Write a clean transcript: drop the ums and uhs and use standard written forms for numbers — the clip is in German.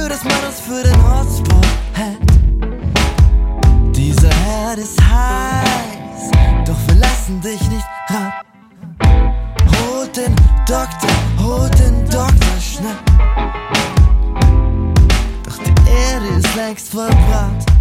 dafür, dass man uns für den Hotspot hält. Dieser Herd ist heiß, doch wir lassen dich nicht ran. Holt den Doktor schnell. Doch die Erde ist längst verbrannt.